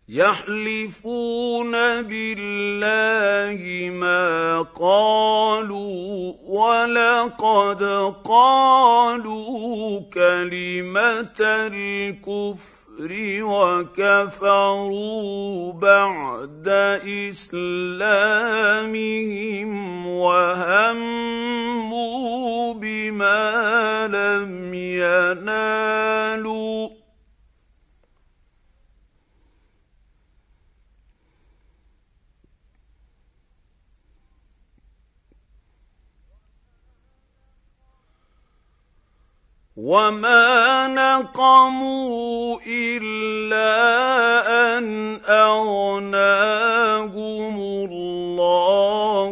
يحلفون بالله ما قالوا ولقد قالوا كلمة الكفر وكفروا بعد إسلامهم وهموا بما لم ينالوا وما نقموا إلا أن أغناهم الله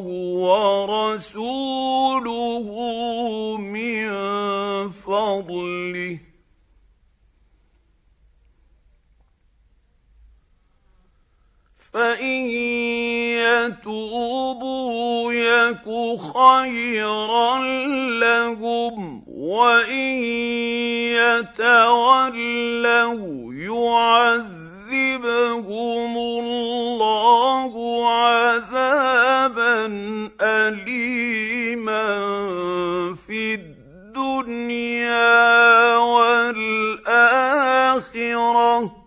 ورسوله من فضله فإن يتوبوا يك خيرا لهم وإن يتولوا يعذبهم الله عذابا أليما في الدنيا والآخرة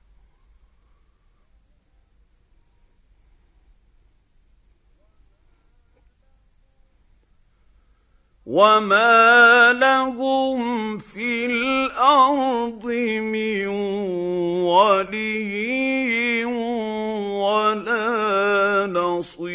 وما لهم في الأرض من ولي ولا نصير.